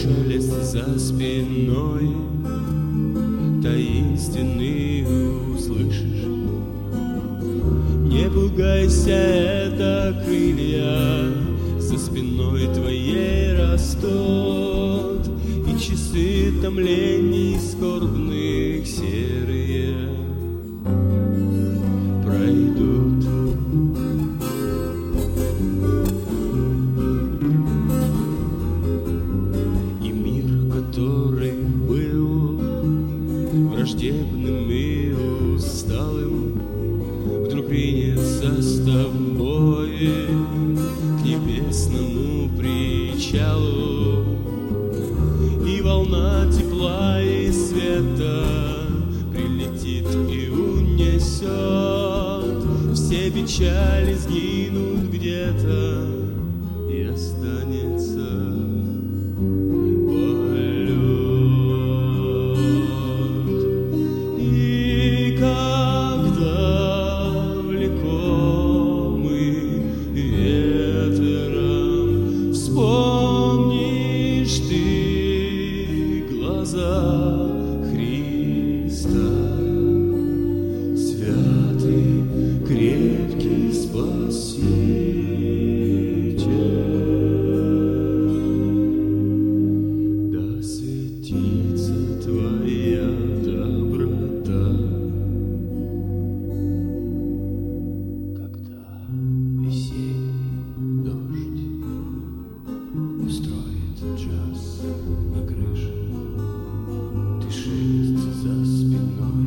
шелест за спиной таинственный услышишь. Не пугайся, это крылья за спиной твоей растут, и часы томлений скорбных серые пройдут. И мир, который был враждебным и усталым, вдруг ринется с тобой к небесному причалу, и волна тепла и света прилетит и унесет. Все печали сгинут где-то, и останется полет. И когда влекомый ветром вспомнишь ты глаза Христа, святый, крепкий Спаситель, да светится твоя доброта. Когда весенний дождь устроит джаз на крыше, ты шелест за спиной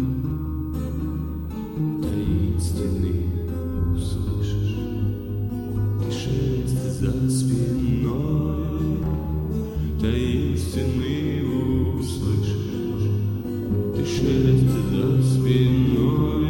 таинственный услышишь. Ты шелест за спиной таинственный услышишь. Ты шелест за спиной